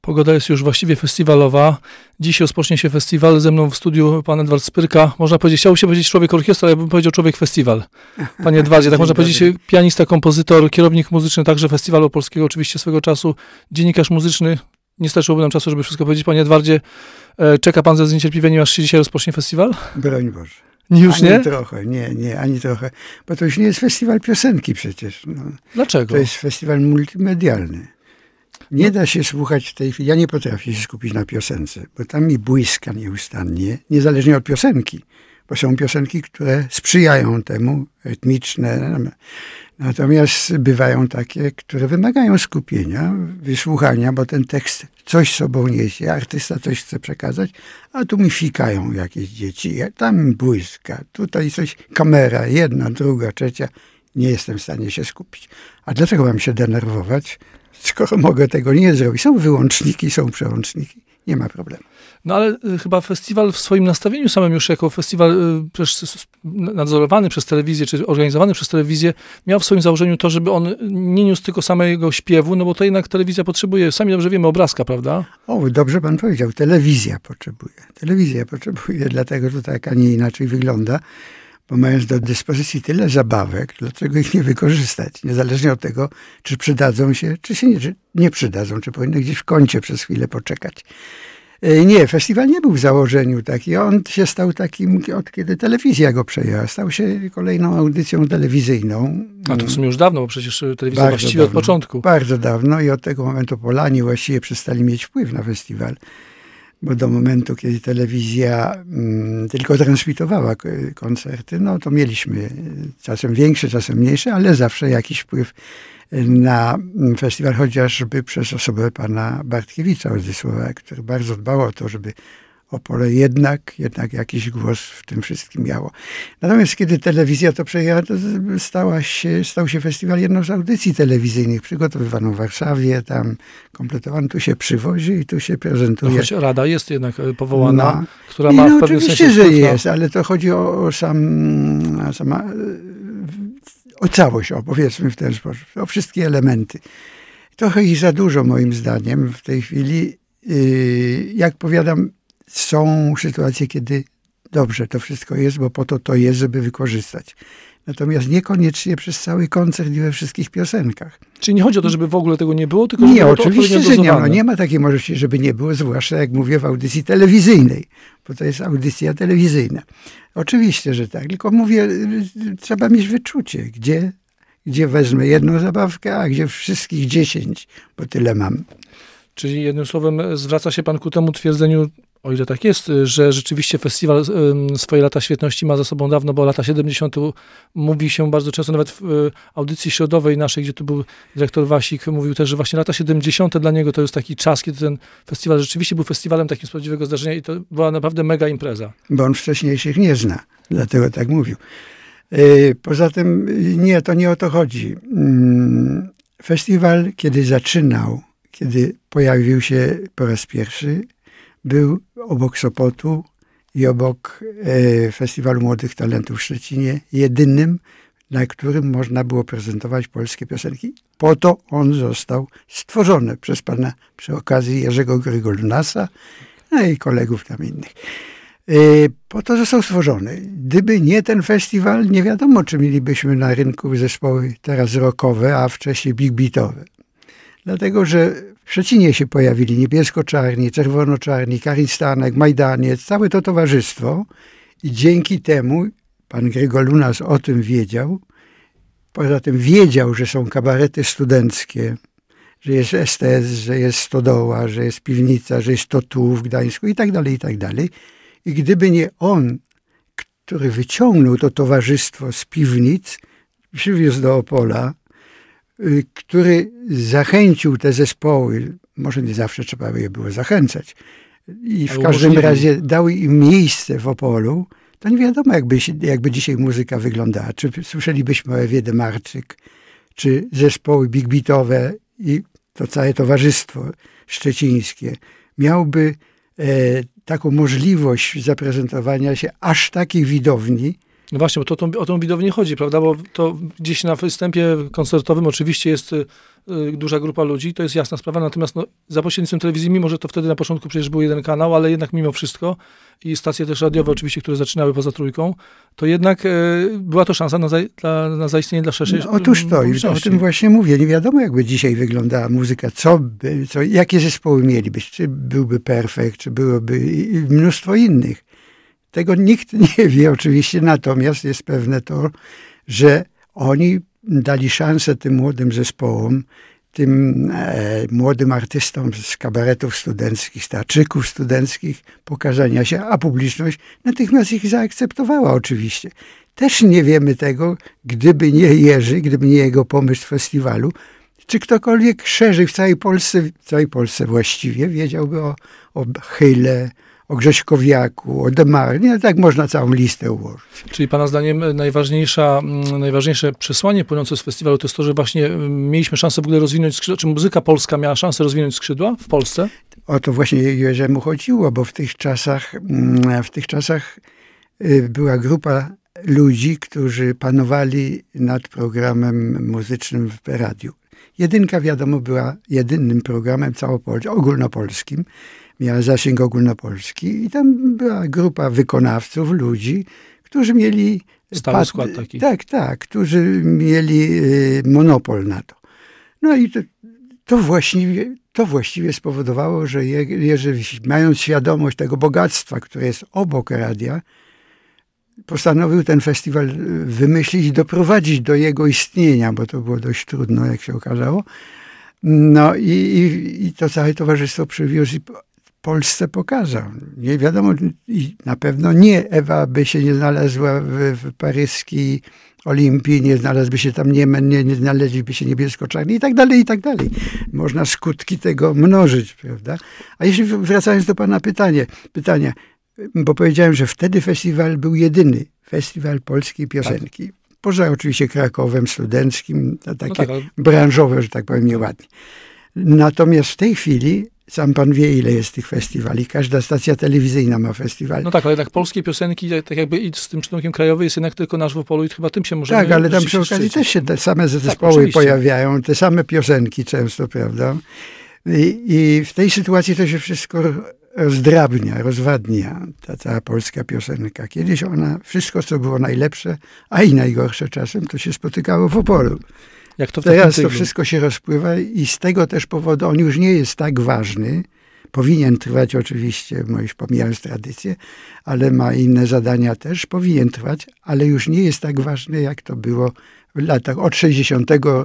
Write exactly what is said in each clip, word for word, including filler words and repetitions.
Pogoda jest już właściwie festiwalowa. Dziś rozpocznie się festiwal. Ze mną w studiu pan Edward Spyrka. Można powiedzieć, chciałbym się powiedzieć człowiek orkiestra, ale ja bym powiedział człowiek festiwal. Panie Edwardzie, tak można powiedzieć, pianista, kompozytor, kierownik muzyczny także Festiwalu Polskiego, oczywiście swego czasu, dziennikarz muzyczny. Nie starczyłoby nam czasu, żeby wszystko powiedzieć. Panie Edwardzie, czeka pan ze zniecierpliwieniem, aż się dzisiaj rozpocznie festiwal? Broń Boże. Już ani nie? Ani trochę, nie, nie, ani trochę. Bo to już nie jest festiwal piosenki przecież. No. Dlaczego? To jest festiwal multimedialny. Nie no. da się słuchać w tej chwili, ja nie potrafię się skupić na piosence, bo tam mi błyska nieustannie, niezależnie od piosenki. Bo są piosenki, które sprzyjają temu, rytmiczne. Natomiast bywają takie, które wymagają skupienia, wysłuchania, bo ten tekst coś sobą niesie, artysta coś chce przekazać, a tu mi fikają jakieś dzieci, tam błyska, tutaj coś, kamera, jedna, druga, trzecia. Nie jestem w stanie się skupić. A dlaczego mam się denerwować, skoro mogę tego nie zrobić? Są wyłączniki, są przełączniki, nie ma problemu. No ale y, chyba festiwal w swoim nastawieniu samym już jako festiwal y, przez, nadzorowany przez telewizję, czy organizowany przez telewizję, miał w swoim założeniu to, żeby on nie niósł tylko samego śpiewu, no bo to jednak telewizja potrzebuje, sami dobrze wiemy, obrazka, prawda? O, dobrze pan powiedział, telewizja potrzebuje. Telewizja potrzebuje, dlatego to tak, a nie inaczej wygląda, bo mając do dyspozycji tyle zabawek, dlaczego ich nie wykorzystać? Niezależnie od tego, czy przydadzą się, czy się nie, czy nie przydadzą, czy powinny gdzieś w kącie przez chwilę poczekać. Nie, festiwal nie był w założeniu taki. On się stał takim, od kiedy telewizja go przejęła. Stał się kolejną audycją telewizyjną. A to w sumie już dawno, bo przecież telewizja bardzo właściwie dawno, od początku. Bardzo dawno i od tego momentu Polanie właściwie przestali mieć wpływ na festiwal. Bo do momentu, kiedy telewizja mm, tylko transmitowała koncerty, no to mieliśmy czasem większe, czasem mniejsze, ale zawsze jakiś wpływ na festiwal, chociażby przez osobę pana Bartkiewicza Odzysława, który bardzo dbał o to, żeby Opole jednak, jednak jakiś głos w tym wszystkim miało. Natomiast kiedy telewizja to przejęła, to stała się, stał się festiwal jedną z audycji telewizyjnych. Przygotowywano w Warszawie, tam kompletowano, tu się przywozi i tu się prezentuje. No choć rada jest jednak powołana, no, która ma no, w pewnym oczywiście, sensie że wpływ na... jest, ale to chodzi o, o sam, sama, o całość, o, powiedzmy w ten sposób, o wszystkie elementy. Trochę ich za dużo moim zdaniem w tej chwili. Jak powiadam, są sytuacje, kiedy dobrze to wszystko jest, bo po to to jest, żeby wykorzystać. Natomiast niekoniecznie przez cały koncert i we wszystkich piosenkach. Czyli nie chodzi o to, żeby w ogóle tego nie było, tylko nie, żeby oczywiście, że nie ma. Nie ma takiej możliwości, żeby nie było, zwłaszcza jak mówię w audycji telewizyjnej, bo to jest audycja telewizyjna. Oczywiście, że tak, tylko mówię, trzeba mieć wyczucie, gdzie, gdzie wezmę jedną zabawkę, a gdzie wszystkich dziesięć, bo tyle mam. Czyli jednym słowem zwraca się pan ku temu twierdzeniu, o ile tak jest, że rzeczywiście festiwal swoje lata świetności ma za sobą dawno, bo lata siedemdziesiąte mówi się bardzo często, nawet w audycji środowej naszej, gdzie tu był dyrektor Wasik, mówił też, że właśnie lata siedemdziesiąte dla niego to jest taki czas, kiedy ten festiwal rzeczywiście był festiwalem takim z prawdziwego zdarzenia i to była naprawdę mega impreza. Bo on wcześniejszych nie zna, dlatego tak mówił. Poza tym nie, to nie o to chodzi. Festiwal, kiedy zaczynał, kiedy pojawił się po raz pierwszy, był obok Sopotu i obok e, Festiwalu Młodych Talentów w Szczecinie jedynym, na którym można było prezentować polskie piosenki. Po to on został stworzony przez pana przy okazji Jerzego Grygolunasa, no i kolegów tam innych. E, po to został stworzony. Gdyby nie ten festiwal, nie wiadomo, czy mielibyśmy na rynku zespoły teraz rockowe, a wcześniej big beatowe. Dlatego, że w Szczecinie się pojawili Niebiesko-Czarni, Czerwono-Czarni, Karin Stanek, Majdaniec, całe to towarzystwo i dzięki temu pan Grygolunas o tym wiedział. Poza tym wiedział, że są kabarety studenckie, że jest S T S, że jest Stodoła, że jest Piwnica, że jest to tu w Gdańsku i tak dalej, i tak dalej. I gdyby nie on, który wyciągnął to towarzystwo z piwnic, przywiózł do Opola, który zachęcił te zespoły, może nie zawsze trzeba by je było zachęcać, i w każdym razie dał im miejsce w Opolu, to nie wiadomo, jakby, jakby dzisiaj muzyka wyglądała. Czy słyszelibyśmy o Ewie Demarczyk, czy zespoły big beatowe i to całe towarzystwo szczecińskie miałby e, taką możliwość zaprezentowania się aż takiej widowni, No właśnie, bo to, to, o tą widownię chodzi, prawda? Bo to gdzieś na występie koncertowym oczywiście jest y, y, duża grupa ludzi, to jest jasna sprawa, natomiast no, za pośrednictwem telewizji, mimo że to wtedy na początku przecież był jeden kanał, ale jednak mimo wszystko i stacje też radiowe oczywiście, które zaczynały poza trójką, to jednak y, była to szansa na, za, dla, na zaistnienie dla szerszej no, Otóż to, i o tym właśnie mówię. Nie wiadomo, jakby dzisiaj wyglądała muzyka, co by, co, jakie zespoły mieli być, czy byłby Perfekt, czy byłoby mnóstwo innych. Tego nikt nie wie oczywiście, natomiast jest pewne to, że oni dali szansę tym młodym zespołom, tym e, młodym artystom z kabaretów studenckich, z teatrzyków studenckich, pokazania się, a publiczność natychmiast ich zaakceptowała oczywiście. Też nie wiemy tego, gdyby nie Jerzy, gdyby nie jego pomysł festiwalu, czy ktokolwiek szerzej w całej Polsce, w całej Polsce właściwie wiedziałby o, o Chyle, o Grześkowiaku, o Demar. Nie, tak można całą listę ułożyć. Czyli pana zdaniem najważniejsza, najważniejsze przesłanie płynące z festiwalu to jest to, że właśnie mieliśmy szansę w ogóle rozwinąć skrzydła, czy muzyka polska miała szansę rozwinąć skrzydła w Polsce? O to właśnie Jerzemu chodziło, bo w tych czasach, w tych czasach była grupa ludzi, którzy panowali nad programem muzycznym w radiu. Jedynka, wiadomo, była jedynym programem całopolskim, ogólnopolskim. Miała zasięg ogólnopolski i tam była grupa wykonawców, ludzi, którzy mieli... Stały pat- skład taki. Tak, tak, którzy mieli y, monopol na to. No i to, to, właściwie, to właściwie spowodowało, że Jerzy, mając świadomość tego bogactwa, które jest obok radia, postanowił ten festiwal wymyślić i doprowadzić do jego istnienia, bo to było dość trudno, jak się okazało. No i, i, i to całe towarzystwo przywiózł i Polsce pokazał. Nie wiadomo, i na pewno nie Ewa by się nie znalazła w, w paryskiej Olimpii, nie znalazłby się tam Niemen, nie, nie znaleźliby się niebiesko-czarni i tak dalej, i tak dalej. Można skutki tego mnożyć, prawda? A jeśli wracając do pana pytanie, pytania, bo powiedziałem, że wtedy festiwal był jedyny, festiwal polskiej piosenki. Tak. Poza oczywiście Krakowem studenckim, to takie no tak, ale... branżowe, że tak powiem, nieładnie. Natomiast w tej chwili, sam pan wie, ile jest tych festiwali. Każda stacja telewizyjna ma festiwal. No tak, ale jednak polskie piosenki, tak jakby i z tym czytnikiem krajowym jest jednak tylko nasz w Opolu i chyba tym się możemy... Tak, ale tam przy okazji też się te same zespoły tak, pojawiają, te same piosenki często, prawda? I, I w tej sytuacji to się wszystko rozdrabnia, rozwadnia, ta cała polska piosenka. Kiedyś ona, wszystko co było najlepsze, a i najgorsze czasem, to się spotykało w Opolu. Jak to w Teraz to wszystko się rozpływa i z tego też powodu on już nie jest tak ważny. Powinien trwać oczywiście, bo już pomijając tradycję, ale ma inne zadania też. Powinien trwać, ale już nie jest tak ważny, jak to było w latach od sześćdziesiątego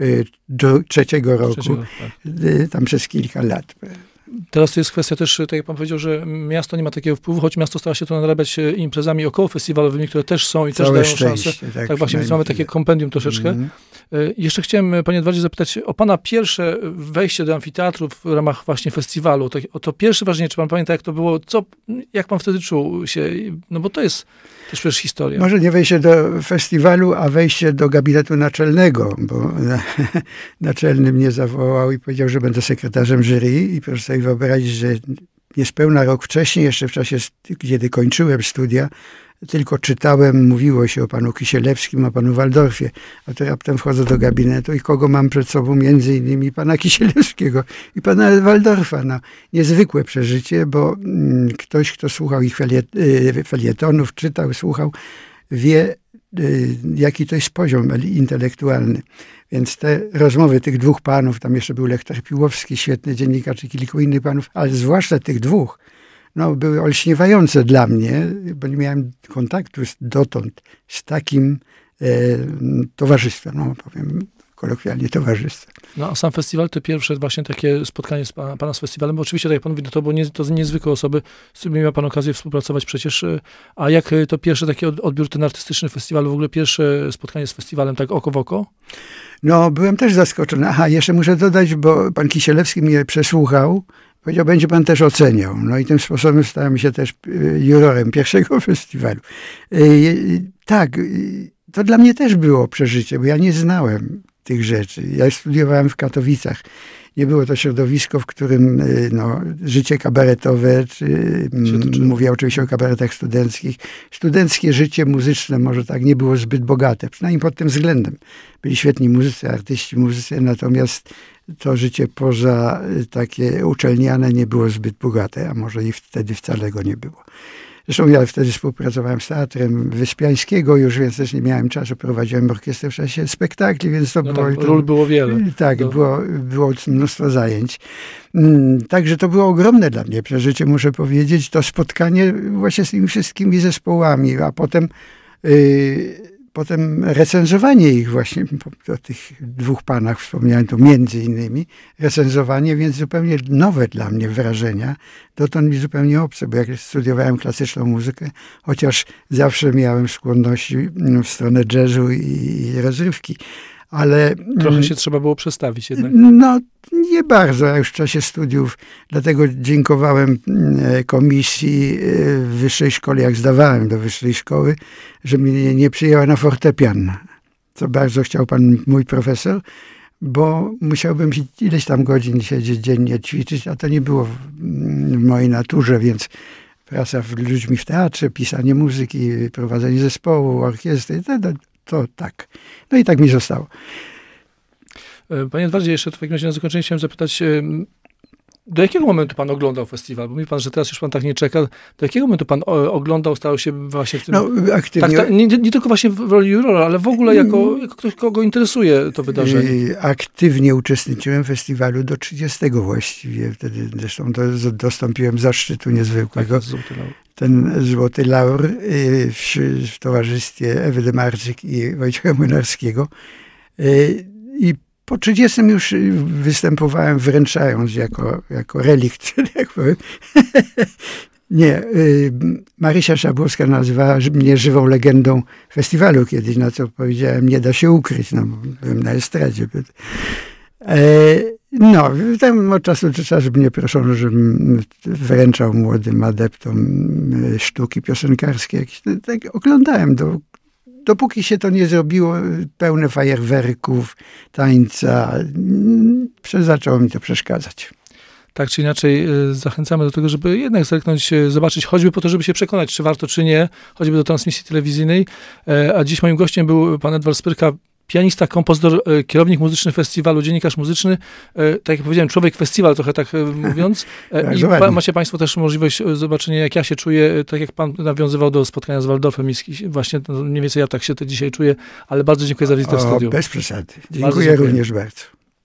trzeciego roku, Trzeciego, tak. Tam przez kilka lat. Teraz to jest kwestia też, tak jak pan powiedział, że miasto nie ma takiego wpływu, choć miasto stara się to nadrabiać imprezami około festiwalowymi, które też są i Całe też dają szczęście, szansę. Tak, tak właśnie, więc mamy takie kompendium troszeczkę. Mm. Jeszcze chciałem, panie Edwardzie, zapytać o pana pierwsze wejście do amfiteatru w ramach właśnie festiwalu. To, o to pierwsze wrażenie, czy pan pamięta, jak to było, co, jak pan wtedy czuł się? No bo to jest też przecież historia. Może nie wejście do festiwalu, a wejście do gabinetu naczelnego, bo naczelny mnie zawołał i powiedział, że będę sekretarzem jury i proszę sobie wyobrazić, że niespełna rok wcześniej, jeszcze w czasie, kiedy kończyłem studia, tylko czytałem, mówiło się o panu Kisielewskim, o panu Waldorfie, a to raptem wchodzę do gabinetu i kogo mam przed sobą? Między innymi pana Kisielewskiego i pana Waldorfa. No, niezwykłe przeżycie, bo mm, ktoś, kto słuchał ich feliet, y, felietonów, czytał, słuchał, wie, y, jaki to jest poziom intelektualny. Więc te rozmowy tych dwóch panów, tam jeszcze był Lektor Piłowski, świetny dziennikarz i kilku innych panów, ale zwłaszcza tych dwóch, no, były olśniewające dla mnie, bo nie miałem kontaktu dotąd z takim e, towarzystwem, no powiem kolokwialnie towarzystwem. No a sam festiwal, to pierwsze właśnie takie spotkanie z pana, pana z festiwalem, bo oczywiście, tak jak pan mówi, no to, było nie, to niezwykłe osoby, z którymi miał pan okazję współpracować przecież, a jak to pierwsze taki odbiór ten artystyczny festiwalu, w ogóle pierwsze spotkanie z festiwalem, tak oko w oko? No, byłem też zaskoczony. Aha, jeszcze muszę dodać, bo pan Kisielewski mnie przesłuchał, powiedział, będzie pan też oceniał. No i tym sposobem stałem się też jurorem pierwszego festiwalu. Tak, to dla mnie też było przeżycie, bo ja nie znałem tych rzeczy. Ja studiowałem w Katowicach. Nie było to środowisko, w którym no, życie kabaretowe, czy mówię oczywiście o kabaretach studenckich, studenckie życie muzyczne może tak nie było zbyt bogate, przynajmniej pod tym względem. Byli świetni muzycy, artyści, muzycy, natomiast to życie poza takie uczelniane nie było zbyt bogate, a może i wtedy wcale go nie było. Zresztą ja wtedy współpracowałem z Teatrem Wyspiańskiego już, więc też nie miałem czasu. Prowadziłem orkiestrę w czasie spektakli, więc to no było... Tak, to, ról było wiele. Tak, to... było, było mnóstwo zajęć. Także to było ogromne dla mnie przeżycie, muszę powiedzieć. To spotkanie właśnie z tymi wszystkimi zespołami, a potem... Yy, Potem recenzowanie ich właśnie, o tych dwóch panach wspomniałem tu między innymi, recenzowanie, więc zupełnie nowe dla mnie wrażenia, dotąd mi zupełnie obce, bo jak studiowałem klasyczną muzykę, chociaż zawsze miałem skłonności w stronę jazzu i rozrywki, ale... Trochę się trzeba było przestawić jednak. No, nie bardzo, ja już w czasie studiów, dlatego dziękowałem komisji w wyższej szkole, jak zdawałem do wyższej szkoły, że mnie nie przyjęła na fortepian, co bardzo chciał pan mój profesor, bo musiałbym ileś tam godzin siedzieć dziennie, ćwiczyć, a to nie było w, w mojej naturze, więc praca z ludźmi w teatrze, pisanie muzyki, prowadzenie zespołu, orkiestry, to, to, to tak. No i tak mi zostało. Panie Edwardzie, jeszcze w takim razie na zakończenie chciałem zapytać, do jakiego momentu pan oglądał festiwal? Bo mówi pan, że teraz już pan tak nie czeka. Do jakiego momentu pan oglądał, stał się właśnie w tym... No, aktywnie... Tak, tak, nie, nie tylko właśnie w roli jurora, ale w ogóle jako, jako ktoś, kogo interesuje to wydarzenie. Aktywnie uczestniczyłem w festiwalu do trzydziestego właściwie. Wtedy zresztą do, dostąpiłem zaszczytu niezwykłego. Tak, złoty laur. Ten złoty laur w, w towarzystwie Ewy Demarczyk i Wojciecha Młynarskiego. I po trzydziestym już występowałem wręczając jako, jako relikt, jak powiem. Nie, Marysia Szabłowska nazywała mnie żywą legendą festiwalu kiedyś, na co powiedziałem, nie da się ukryć, no, byłem na estradzie. No, tam od czasu do czasu mnie proszono, żebym wręczał młodym adeptom sztuki piosenkarskie. Tak oglądałem do Dopóki się to nie zrobiło, pełne fajerwerków, tańca, zaczęło mi to przeszkadzać. Tak czy inaczej zachęcamy do tego, żeby jednak zerknąć, zobaczyć, choćby po to, żeby się przekonać, czy warto, czy nie, choćby do transmisji telewizyjnej. A dziś moim gościem był pan Edward Spyrka, pianista, kompozytor, kierownik muzyczny festiwalu, dziennikarz muzyczny, tak jak powiedziałem, człowiek festiwal, trochę tak mówiąc. I pa, macie państwo też możliwość zobaczenia, jak ja się czuję, tak jak pan nawiązywał do spotkania z Waldorfem, właśnie no, mniej więcej ja tak się to dzisiaj czuję, ale bardzo dziękuję za wizytę w studiu. Bez przesady. Dziękuję, dziękuję również bardzo.